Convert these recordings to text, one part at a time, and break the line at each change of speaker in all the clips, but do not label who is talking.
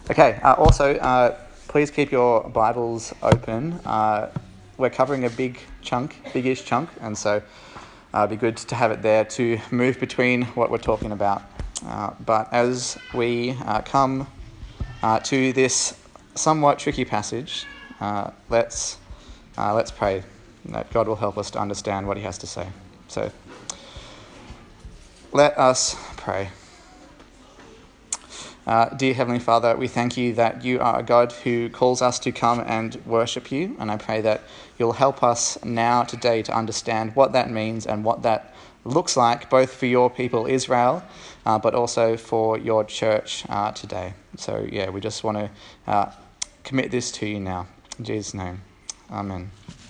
Also, please keep your Bibles open. We're covering a biggish chunk, and so it'd be good to have it there to move between what we're talking about. But as we come to this somewhat tricky passage, let's pray that God will help us to understand what he has to say. So let us pray. Dear Heavenly Father, we thank you that you are a God who calls us to come and worship you, and I pray that you'll help us now today to understand what that means and what that looks like, both for your people Israel, but also for your church today. So we just want to commit this to you now. In Jesus' name, amen.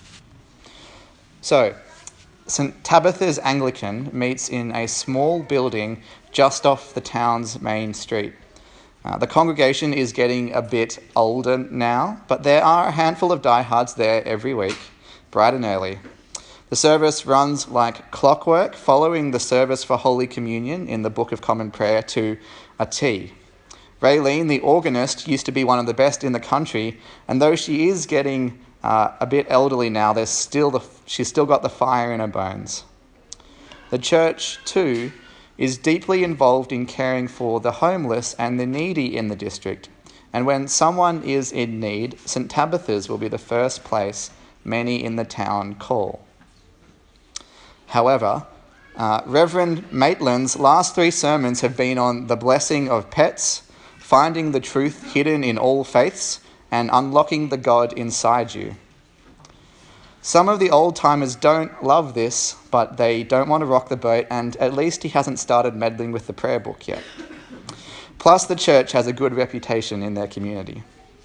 So, St. Tabitha's Anglican meets in a small building just off the town's main street. The congregation is getting a bit older now, but there are a handful of diehards there every week, bright and early. The service runs like clockwork, following the service for Holy Communion in the Book of Common Prayer to a T. Raylene, the organist, used to be one of the best in the country, and though she is getting a bit elderly now, she's still got the fire in her bones. The church, too, is deeply involved in caring for the homeless and the needy in the district. And when someone is in need, St. Tabitha's will be the first place many in the town call. However, Reverend Maitland's last 3 sermons have been on the blessing of pets, finding the truth hidden in all faiths, and unlocking the God inside you. Some of the old-timers don't love this, but they don't want to rock the boat, and at least he hasn't started meddling with the prayer book yet. Plus, the church has a good reputation in their community.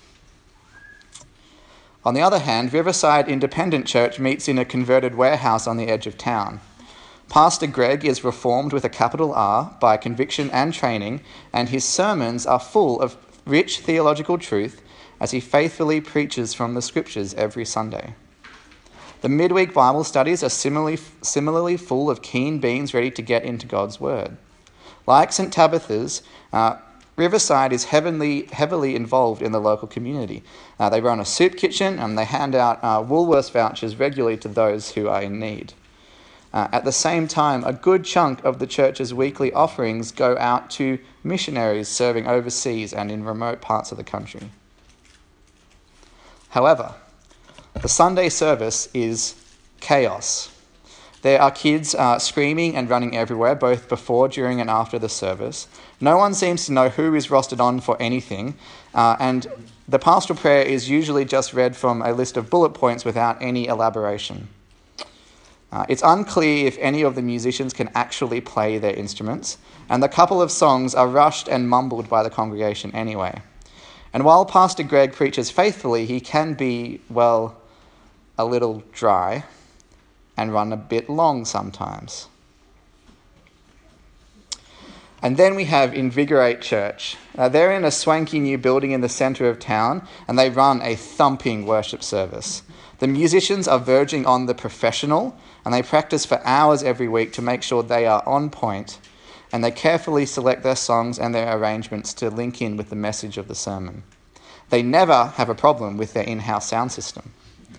On the other hand, Riverside Independent Church meets in a converted warehouse on the edge of town. Pastor Greg is reformed with a capital R by conviction and training, and his sermons are full of rich theological truth as he faithfully preaches from the scriptures every Sunday. The midweek Bible studies are similarly full of keen beings ready to get into God's Word. Like St. Tabitha's, Riverside is heavily involved in the local community. They run a soup kitchen and they hand out Woolworths vouchers regularly to those who are in need. At the same time, a good chunk of the church's weekly offerings go out to missionaries serving overseas and in remote parts of the country. However, the Sunday service is chaos. There are kids screaming and running everywhere, both before, during and after the service. No one seems to know who is rostered on for anything, and the pastoral prayer is usually just read from a list of bullet points without any elaboration. It's unclear if any of the musicians can actually play their instruments, and the couple of songs are rushed and mumbled by the congregation anyway. And while Pastor Greg preaches faithfully, he can be, a little dry and run a bit long sometimes. And then we have Invigorate Church. They're in a swanky new building in the centre of town, and they run a thumping worship service. The musicians are verging on the professional, and they practice for hours every week to make sure they are on point, and they carefully select their songs and their arrangements to link in with the message of the sermon. They never have a problem with their in-house sound system.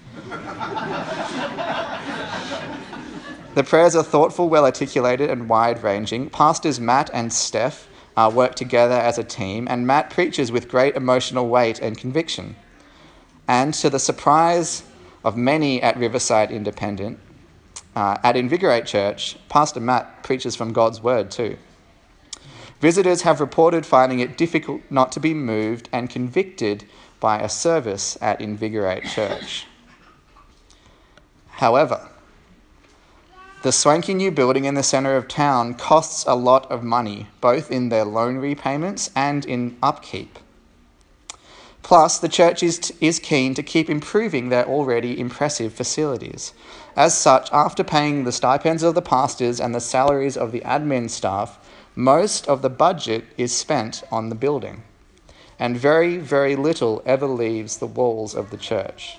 The prayers are thoughtful, well-articulated, and wide-ranging. Pastors Matt and Steph work together as a team, and Matt preaches with great emotional weight and conviction. And to the surprise of many at Riverside Independent, at Invigorate Church, Pastor Matt preaches from God's Word too. Visitors have reported finding it difficult not to be moved and convicted by a service at Invigorate Church. However, the swanky new building in the centre of town costs a lot of money, both in their loan repayments and in upkeep. Plus, the church is keen to keep improving their already impressive facilities. As such, after paying the stipends of the pastors and the salaries of the admin staff, most of the budget is spent on the building, and very, very little ever leaves the walls of the church.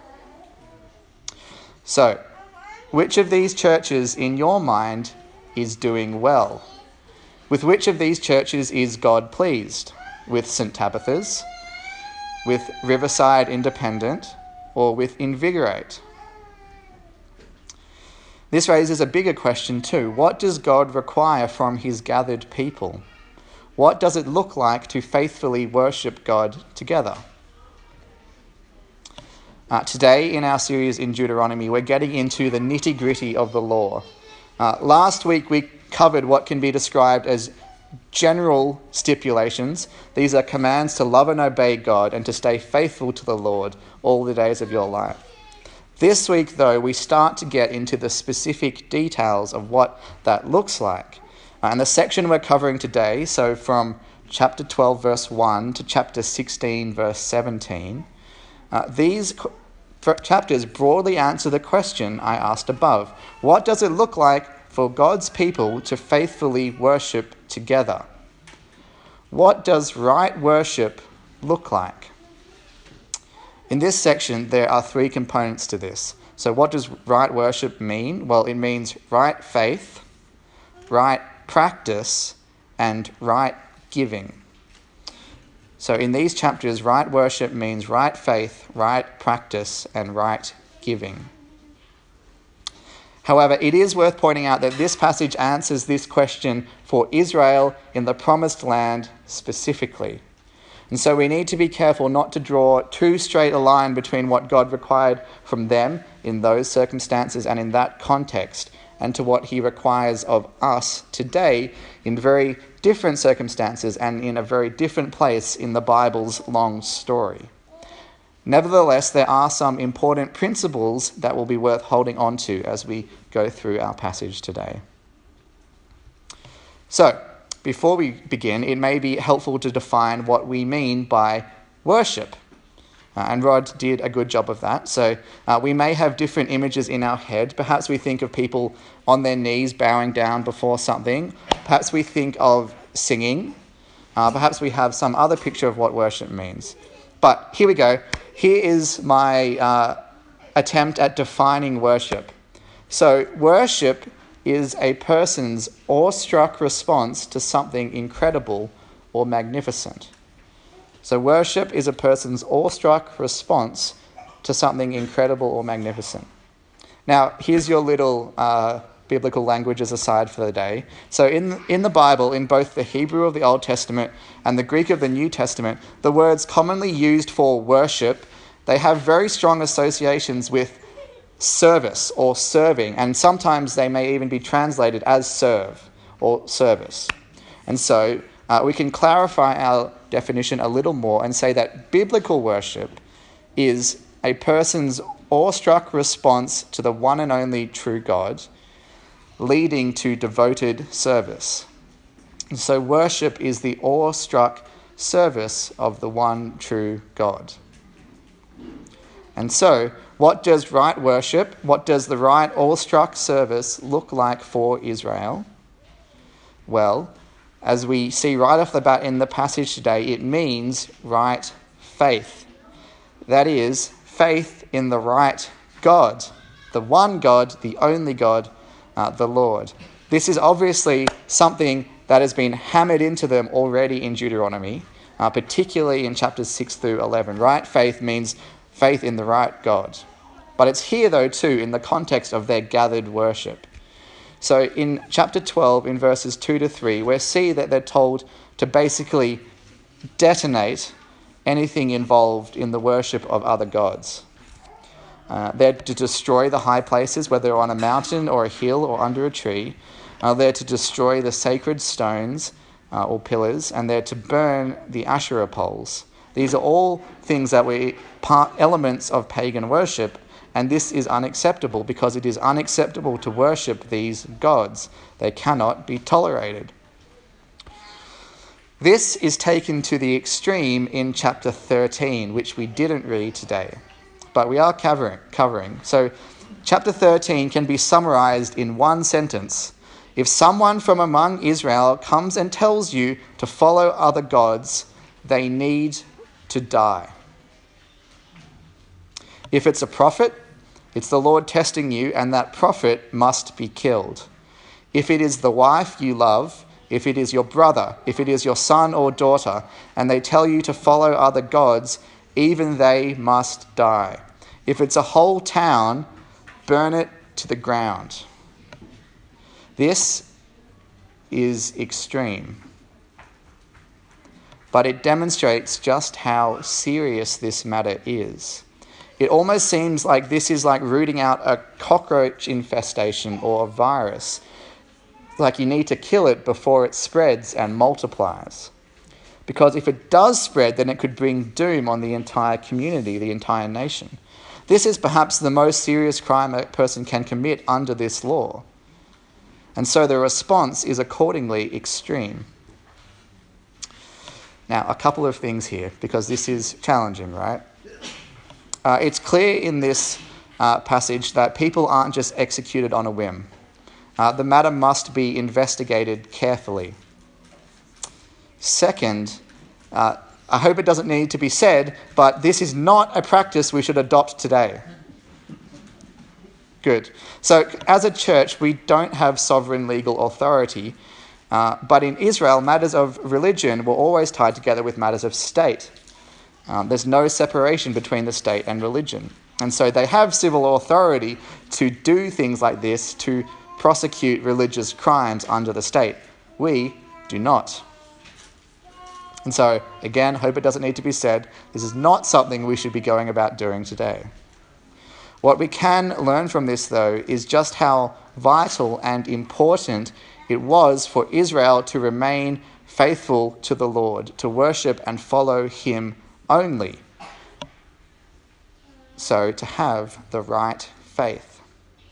So, which of these churches in your mind is doing well? With which of these churches is God pleased? with St. Tabitha's, with Riverside Independent, or with Invigorate? This raises a bigger question too. What does God require from his gathered people? What does it look like to faithfully worship God together? Today in our series in Deuteronomy, we're getting into the nitty-gritty of the law. Last week we covered what can be described as general stipulations. These are commands to love and obey God and to stay faithful to the Lord all the days of your life. This week, though, we start to get into the specific details of what that looks like. And the section we're covering today, so from chapter 12, verse 1 to chapter 16, verse 17, these chapters broadly answer the question I asked above. What does it look like for God's people to faithfully worship together? What does right worship look like? In this section, there are three components to this. So what does right worship mean? Well, it means right faith, right practice, and right giving. So in these chapters, right worship means right faith, right practice, and right giving. However, it is worth pointing out that this passage answers this question for Israel in the promised land specifically. And so we need to be careful not to draw too straight a line between what God required from them in those circumstances and in that context, and to what he requires of us today in very different circumstances and in a very different place in the Bible's long story. Nevertheless, there are some important principles that will be worth holding on to as we go through our passage today. So, before we begin, it may be helpful to define what we mean by worship. And Rod did a good job of that. So we may have different images in our head. Perhaps we think of people on their knees bowing down before something. Perhaps we think of singing. Perhaps we have some other picture of what worship means. But here we go. Here is my attempt at defining worship. So worship is a person's awestruck response to something incredible or magnificent. So worship is a person's awestruck response to something incredible or magnificent. Now, here's your little biblical languages aside for the day. So in the Bible, in both the Hebrew of the Old Testament and the Greek of the New Testament, the words commonly used for worship, they have very strong associations with service or serving, and sometimes they may even be translated as serve or service. And so we can clarify our definition a little more and say that biblical worship is a person's awestruck response to the one and only true God, leading to devoted service. And so worship is the awestruck service of the one true God. And so, what does right worship, what does the right awestruck service look like for Israel? Well, as we see right off the bat in the passage today, it means right faith. That is, faith in the right God, the one God, the only God, the Lord. This is obviously something that has been hammered into them already in Deuteronomy, particularly in chapters 6 through 11. Right faith means faith in the right God. But it's here, though, too, in the context of their gathered worship. So in chapter 12, in verses 2 to 3, we see that they're told to basically detonate anything involved in the worship of other gods. They're to destroy the high places, whether on a mountain or a hill or under a tree. They're to destroy the sacred stones or pillars, and they're to burn the Asherah poles. These are all things that were elements of pagan worship, and this is unacceptable because it is unacceptable to worship these gods. They cannot be tolerated. This is taken to the extreme in chapter 13, which we didn't read today, but we are covering. So chapter 13 can be summarized in one sentence. If someone from among Israel comes and tells you to follow other gods, they need to die. If it's a prophet, it's the Lord testing you, and that prophet must be killed. If it is the wife you love, if it is your brother, if it is your son or daughter, and they tell you to follow other gods, even they must die. If it's a whole town, burn it to the ground. This is extreme, but it demonstrates just how serious this matter is. It almost seems like this is like rooting out a cockroach infestation or a virus. Like you need to kill it before it spreads and multiplies. Because if it does spread, then it could bring doom on the entire community, the entire nation. This is perhaps the most serious crime a person can commit under this law. And so the response is accordingly extreme. Now, a couple of things here, because this is challenging, right? It's clear in this passage that people aren't just executed on a whim. The matter must be investigated carefully. Second, I hope it doesn't need to be said, but this is not a practice we should adopt today. Good. So as a church, we don't have sovereign legal authority, but in Israel, matters of religion were always tied together with matters of state. There's no separation between the state and religion. And so they have civil authority to do things like this, to prosecute religious crimes under the state. We do not. And so, again, hope it doesn't need to be said, this is not something we should be going about doing today. What we can learn from this, though, is just how vital and important it was for Israel to remain faithful to the Lord, to worship and follow him only. So, to have the right faith.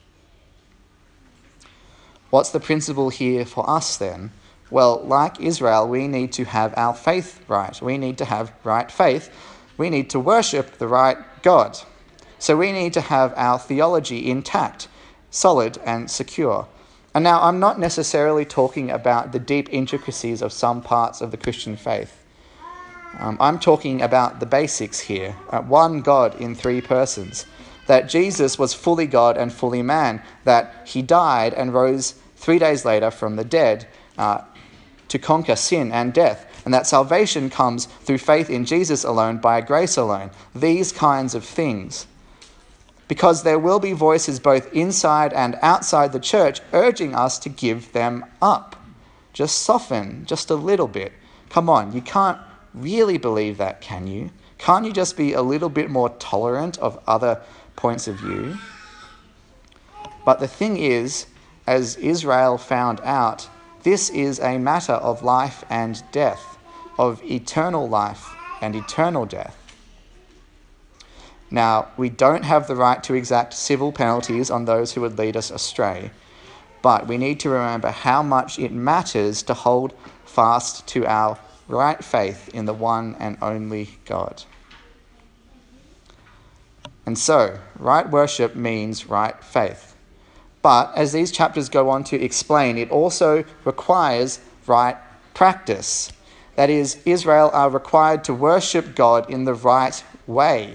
What's the principle here for us then? Well, like Israel, we need to have our faith right. We need to have right faith. We need to worship the right God. So we need to have our theology intact, solid and secure. And now I'm not necessarily talking about the deep intricacies of some parts of the Christian faith. I'm talking about the basics here. One God in three persons. That Jesus was fully God and fully man. That he died and rose 3 days later from the dead to conquer sin and death. And that salvation comes through faith in Jesus alone, by grace alone. These kinds of things. Because there will be voices both inside and outside the church urging us to give them up. Just soften, just a little bit. Come on, you can't really believe that, can you? Can't you just be a little bit more tolerant of other points of view? But the thing is, as Israel found out, this is a matter of life and death, of eternal life and eternal death. Now, we don't have the right to exact civil penalties on those who would lead us astray, but we need to remember how much it matters to hold fast to our right faith in the one and only God. And so, right worship means right faith. But as these chapters go on to explain, it also requires right practice. That is, Israel are required to worship God in the right way.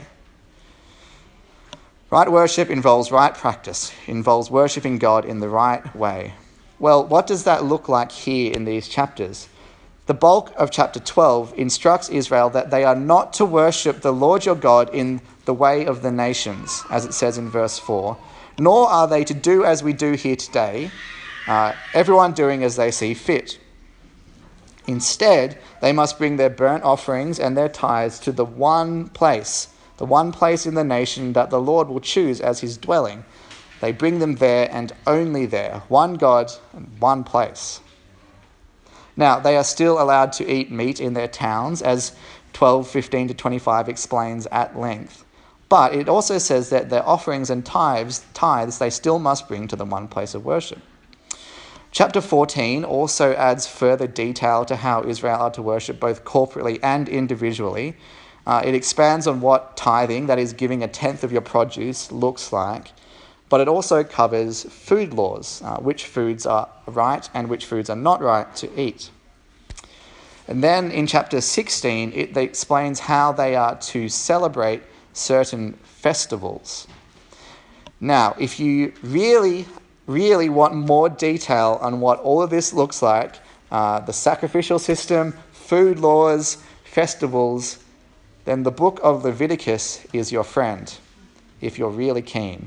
Right worship involves right practice, involves worshipping God in the right way. Well, what does that look like here in these chapters? The bulk of chapter 12 instructs Israel that they are not to worship the Lord your God in the way of the nations, as it says in verse 4, nor are they to do as we do here today, everyone doing as they see fit. Instead, they must bring their burnt offerings and their tithes to the one place in the nation that the Lord will choose as his dwelling. They bring them there and only there, one God and one place. Now, they are still allowed to eat meat in their towns, as 12:15-25 explains at length. But it also says that their offerings and tithes they still must bring to the one place of worship. Chapter 14 also adds further detail to how Israel are to worship both corporately and individually. It expands on what tithing, that is giving 1/10 of your produce, looks like. But it also covers food laws, which foods are right and which foods are not right to eat. And then in chapter 16, it explains how they are to celebrate certain festivals. Now, if you really want more detail on what all of this looks like, the sacrificial system, food laws, festivals, then the book of Leviticus is your friend, if you're really keen.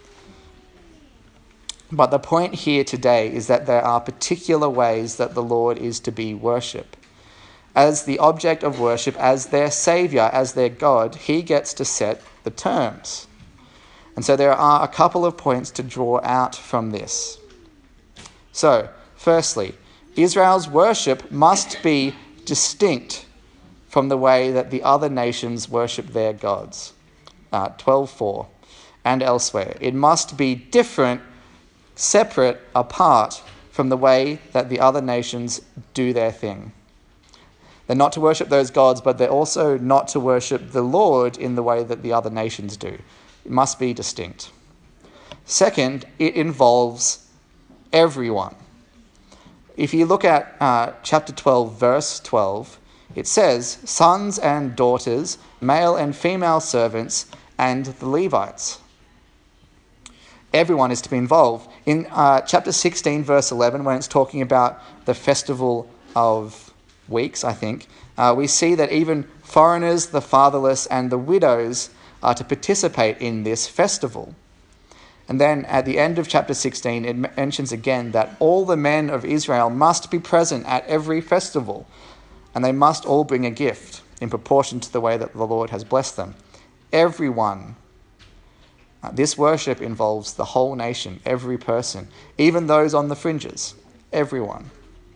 But the point here today is that there are particular ways that the Lord is to be worshipped. As the object of worship, as their Saviour, as their God, he gets to set the terms. And so there are a couple of points to draw out from this. So, firstly, Israel's worship must be distinct from the way that the other nations worship their gods. 12:4 and elsewhere. It must be different, separate, apart from the way that the other nations do their thing. They're not to worship those gods, but they're also not to worship the Lord in the way that the other nations do. It must be distinct. Second, it involves everyone. If you look at chapter 12, verse 12, it says, sons and daughters, male and female servants, and the Levites. Everyone is to be involved. In chapter 16, verse 11, when it's talking about the festival of weeks, I think, we see that even foreigners, the fatherless, and the widows are to participate in this festival. And then at the end of chapter 16, it mentions again that all the men of Israel must be present at every festival, and they must all bring a gift in proportion to the way that the Lord has blessed them. Everyone. This worship involves the whole nation, every person, even those on the fringes, everyone.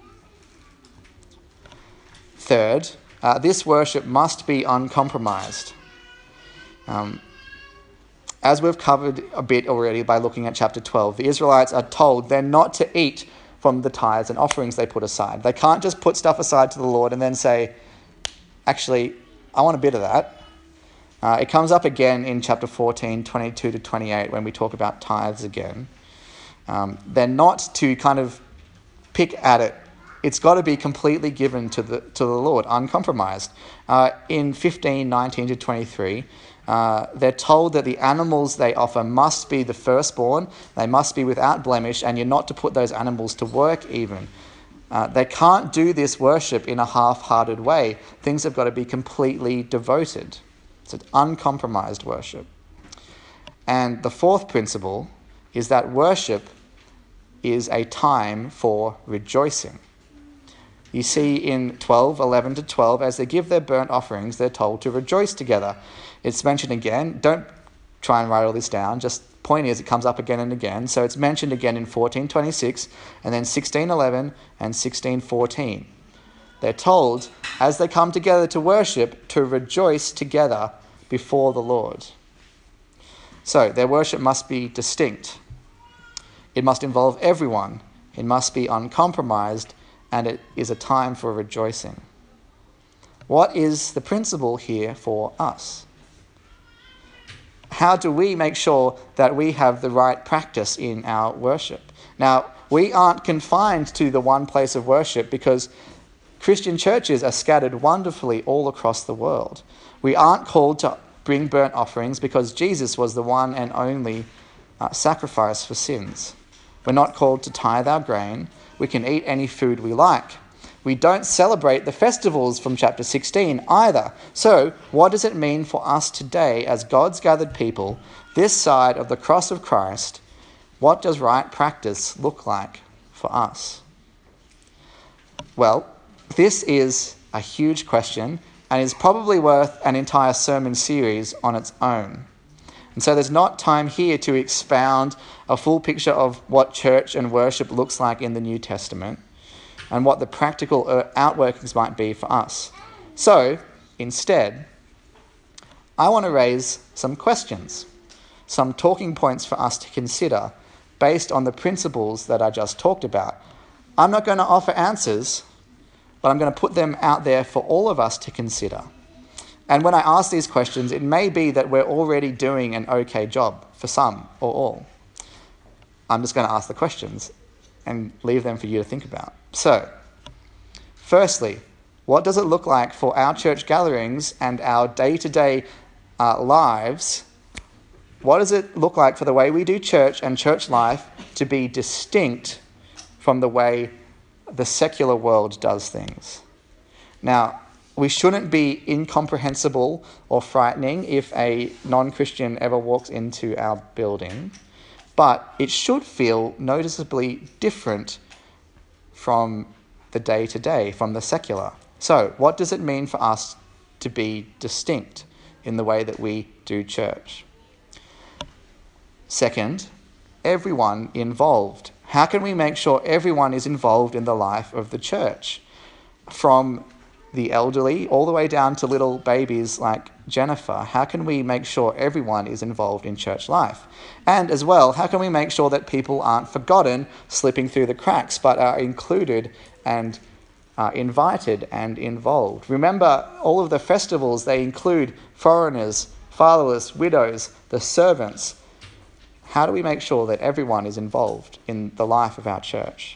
Third, this worship must be uncompromised. As we've covered a bit already by looking at chapter 12, the Israelites are told they're not to eat from the tithes and offerings they put aside. They can't just put stuff aside to the Lord and then say, actually, I want a bit of that. It comes up again in chapter 14, 22 to 28, when we talk about tithes again. They're not to kind of pick at it. It's got to be completely given to the Lord, uncompromised. In 15, 19 to 23, they're told that the animals they offer must be the firstborn, they must be without blemish, and you're not to put those animals to work even. They can't do this worship in a half-hearted way. Things have got to be completely devoted. It's an uncompromised worship. And the fourth principle is that worship is a time for rejoicing. You see in 12:11 to 12, as they give their burnt offerings, they're told to rejoice together. It's mentioned again. Don't try and write all this down. Just point is it comes up again and again. So it's mentioned again in 14:26 and then 16:11 and 16:14. They're told, as they come together to worship, to rejoice together before the Lord. So their worship must be distinct. It must involve everyone. It must be uncompromised, and it is a time for rejoicing. What is the principle here for us? How do we make sure that we have the right practice in our worship? Now, we aren't confined to the one place of worship because Christian churches are scattered wonderfully all across the world. We aren't called to bring burnt offerings because Jesus was the one and only sacrifice for sins. We're not called to tithe our grain. We can eat any food we like. We don't celebrate the festivals from chapter 16 either. So, what does it mean for us today as God's gathered people, this side of the cross of Christ? What does right practice look like for us? Well, this is a huge question and is probably worth an entire sermon series on its own. And so there's not time here to expound a full picture of what church and worship looks like in the New Testament and what the practical outworkings might be for us. So, instead, I want to raise some questions, some talking points for us to consider based on the principles that I just talked about. I'm not going to offer answers, but I'm going to put them out there for all of us to consider. And when I ask these questions, it may be that we're already doing an okay job for some or all. I'm just going to ask the questions and leave them for you to think about. So, firstly, what does it look like for our church gatherings and our day-to-day lives? What does it look like for the way we do church and church life to be distinct from the way the secular world does things. Now, we shouldn't be incomprehensible or frightening if a non-Christian ever walks into our building, but it should feel noticeably different from the day-to-day, from the secular. So, what does it mean for us to be distinct in the way that we do church? Second, everyone involved. How can we make sure everyone is involved in the life of the church? From the elderly all the way down to little babies like Jennifer. How can we make sure everyone is involved in church life? And as well, how can we make sure that people aren't forgotten, slipping through the cracks, but are included and invited and involved? Remember, all of the festivals, they include foreigners, fatherless, widows, the servants. How do we make sure that everyone is involved in the life of our church?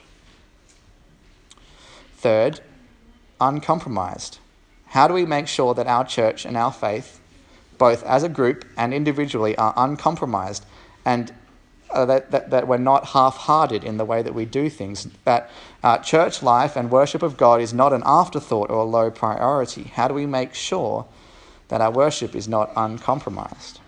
Third, uncompromised. How do we make sure that our church and our faith, both as a group and individually, are uncompromised, and that we're not half-hearted in the way that we do things, that church life and worship of God is not an afterthought or a low priority? How do we make sure that our worship is not uncompromised?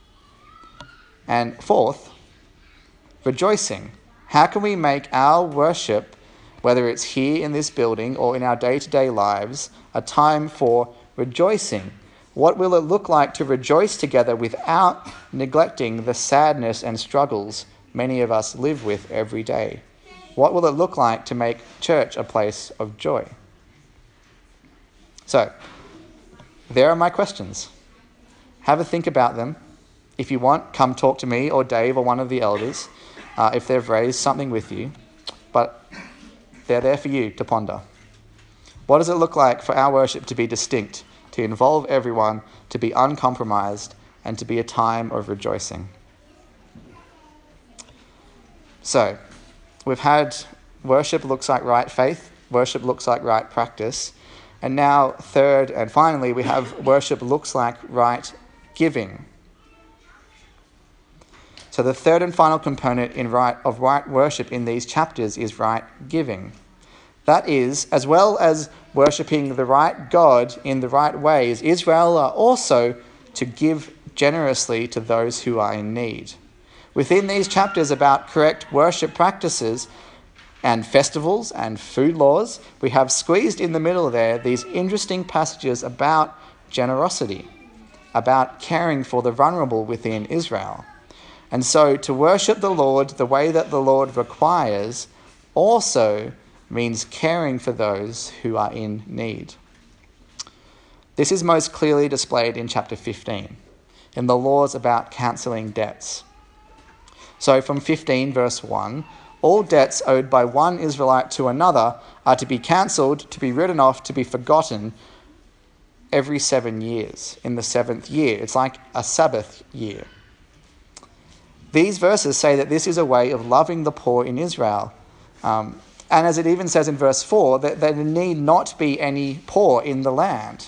And fourth, rejoicing. How can we make our worship, whether it's here in this building or in our day-to-day lives, a time for rejoicing? What will it look like to rejoice together without neglecting the sadness and struggles many of us live with every day? What will it look like to make church a place of joy? So, there are my questions. Have a think about them. If you want, come talk to me or Dave or one of the elders if they've raised something with you. But they're there for you to ponder. What does it look like for our worship to be distinct, to involve everyone, to be uncompromised, and to be a time of rejoicing? So, we've had worship looks like right faith, worship looks like right practice, and now third and finally we have worship looks like right giving. So the third and final component of right worship in these chapters is right giving. That is, as well as worshipping the right God in the right ways, Israel are also to give generously to those who are in need. Within these chapters about correct worship practices and festivals and food laws, we have squeezed in the middle there these interesting passages about generosity, about caring for the vulnerable within Israel. And so to worship the Lord the way that the Lord requires also means caring for those who are in need. This is most clearly displayed in chapter 15, in the laws about cancelling debts. So from 15 verse 1, all debts owed by one Israelite to another are to be cancelled, to be written off, to be forgotten every 7 years, in the 7th year. It's like a Sabbath year. These verses say that this is a way of loving the poor in Israel. And as it even says in verse 4, that there need not be any poor in the land.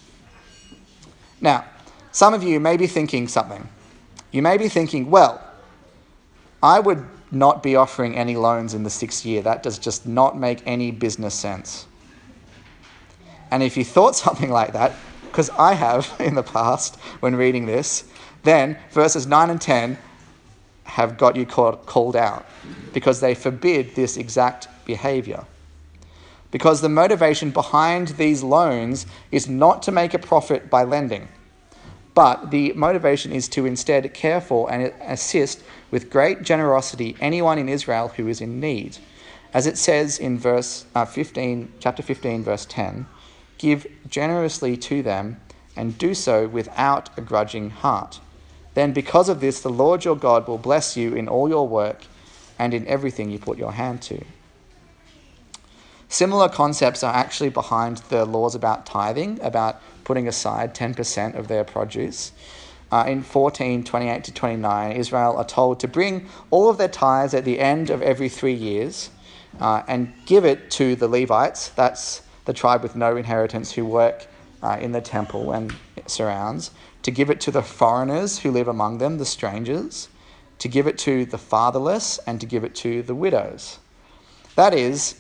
Now, some of you may be thinking something. You may be thinking, well, I would not be offering any loans in the 6th year. That does just not make any business sense. And if you thought something like that, because I have in the past when reading this, then verses 9 and 10 have got you called out because they forbid this exact behaviour. Because the motivation behind these loans is not to make a profit by lending, but the motivation is to instead care for and assist with great generosity anyone in Israel who is in need. As it says in chapter 15, verse 10, give generously to them and do so without a grudging heart. Then because of this, the Lord your God will bless you in all your work and in everything you put your hand to. Similar concepts are actually behind the laws about tithing, about putting aside 10% of their produce. In 14:28 to 29, Israel are told to bring all of their tithes at the end of every 3 years and give it to the Levites. That's the tribe with no inheritance who work in the temple and surrounds. To give it to the foreigners who live among them, the strangers. To give it to the fatherless and to give it to the widows. That is,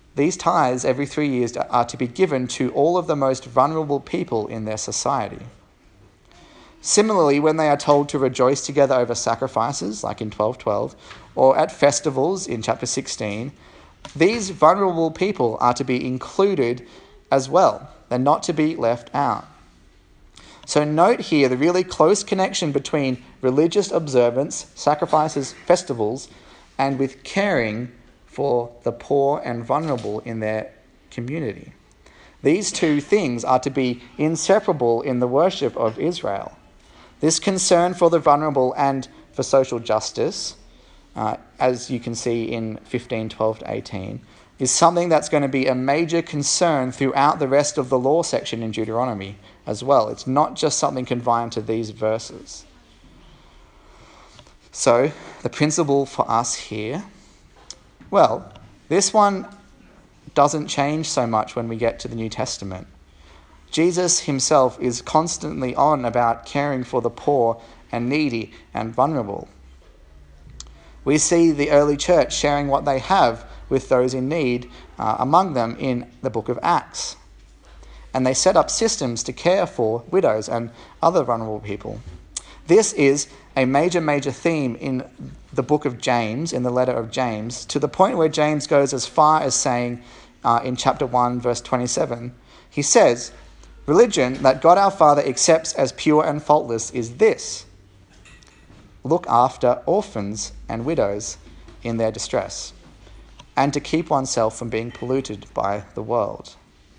These tithes every 3 years are to be given to all of the most vulnerable people in their society. Similarly, when they are told to rejoice together over sacrifices, like in 12:12, or at festivals in chapter 16, these vulnerable people are to be included as well. They're not to be left out. So note here the really close connection between religious observance, sacrifices, festivals, and with caring for the poor and vulnerable in their community. These two things are to be inseparable in the worship of Israel. This concern for the vulnerable and for social justice, as you can see in 15:12-18, is something that's going to be a major concern throughout the rest of the law section in Deuteronomy as well. It's not just something confined to these verses. So, the principle for us here, well, this one doesn't change so much when we get to the New Testament. Jesus himself is constantly on about caring for the poor and needy and vulnerable. We see the early church sharing what they have with those in need among them in the book of Acts. And they set up systems to care for widows and other vulnerable people. This is a major theme in the book of James, in the letter of James, to the point where James goes as far as saying in chapter 1, verse 27, he says, "Religion that God our Father accepts as pure and faultless is this: look after orphans and widows in their distress, and to keep oneself from being polluted by the world."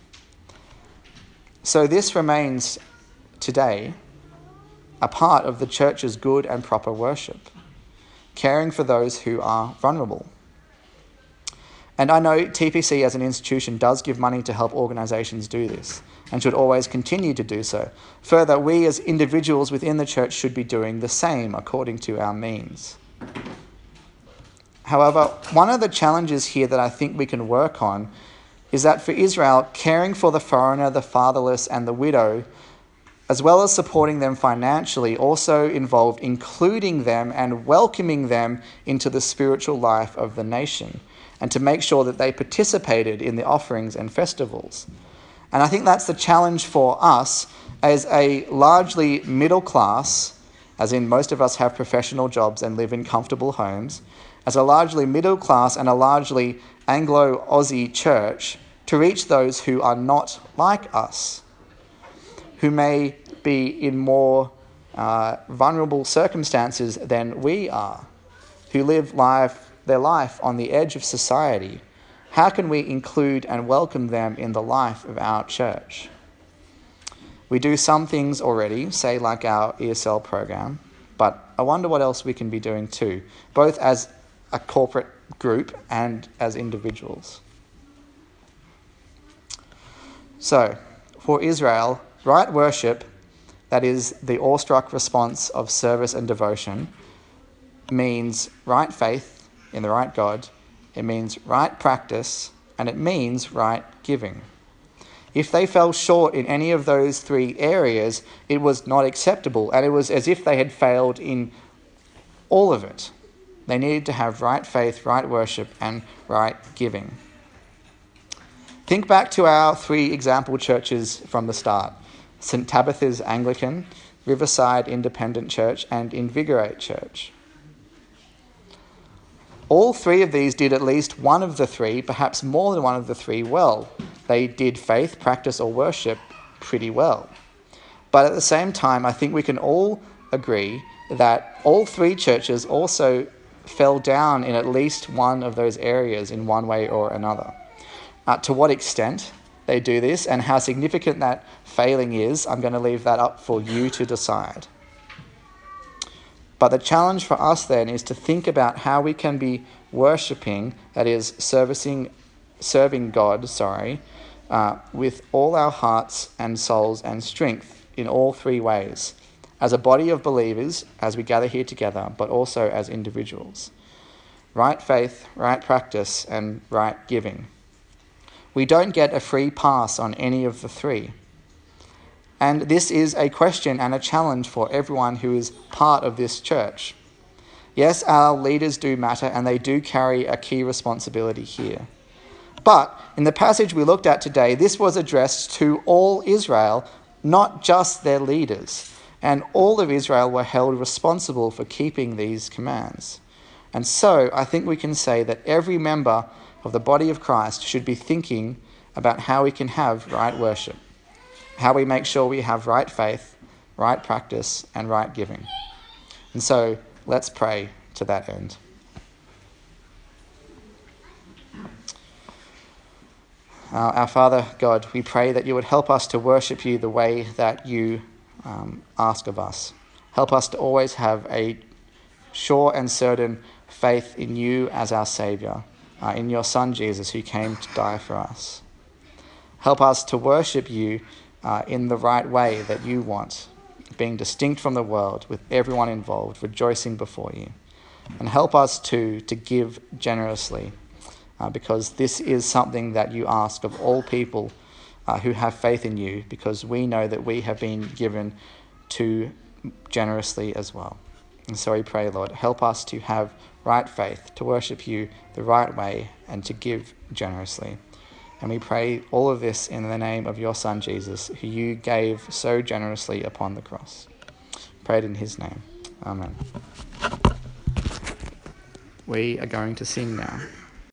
So this remains today a part of the church's good and proper worship, caring for those who are vulnerable. And I know TPC as an institution does give money to help organisations do this, and should always continue to do so. Further, we as individuals within the church should be doing the same according to our means. However, one of the challenges here that I think we can work on is that for Israel, caring for the foreigner, the fatherless, and the widow, as well as supporting them financially, also involved including them and welcoming them into the spiritual life of the nation, and to make sure that they participated in the offerings and festivals. And I think that's the challenge for us as a largely middle class, as in most of us have professional jobs and live in comfortable homes, as a largely middle class and a largely Anglo-Aussie church, to reach those who are not like us, who may be in more vulnerable circumstances than we are, who live their life on the edge of society. How can we include and welcome them in the life of our church? We do some things already, say like our ESL program, but I wonder what else we can be doing too, both as a corporate group and as individuals. So, for Israel, right worship, that is the awestruck response of service and devotion, means right faith in the right God, it means right practice, and it means right giving. If they fell short in any of those three areas, it was not acceptable, and it was as if they had failed in all of it. They needed to have right faith, right worship, and right giving. Think back to our three example churches from the start: St. Tabitha's Anglican, Riverside Independent Church, and Invigorate Church. All three of these did at least one of the three, perhaps more than one of the three, well. They did faith, practice, or worship pretty well. But at the same time, I think we can all agree that all three churches also fell down in at least one of those areas in one way or another. To what extent they do this and how significant that failing is, I'm going to leave that up for you to decide. But the challenge for us then is to think about how we can be worshipping, that is, serving God, with all our hearts and souls and strength in all three ways, as a body of believers, as we gather here together, but also as individuals. Right faith, right practice, and right giving. We don't get a free pass on any of the three. And this is a question and a challenge for everyone who is part of this church. Yes, our leaders do matter and they do carry a key responsibility here. But in the passage we looked at today, this was addressed to all Israel, not just their leaders. And all of Israel were held responsible for keeping these commands. And so I think we can say that every member of the body of Christ should be thinking about how we can have right worship, how we make sure we have right faith, right practice, and right giving. And so let's pray to that end. Our Father God, we pray that you would help us to worship you the way that you ask of us. Help us to always have a sure and certain faith in you as our Saviour, in your Son Jesus who came to die for us. Help us to worship you in the right way that you want, being distinct from the world, with everyone involved, rejoicing before you. And help us to give generously, because this is something that you ask of all people who have faith in you, because we know that we have been given to generously as well. And so we pray, Lord, help us to have right faith, to worship you the right way, and to give generously. And we pray all of this in the name of your Son, Jesus, who you gave so generously upon the cross. Prayed in his name. Amen. We are going to sing now.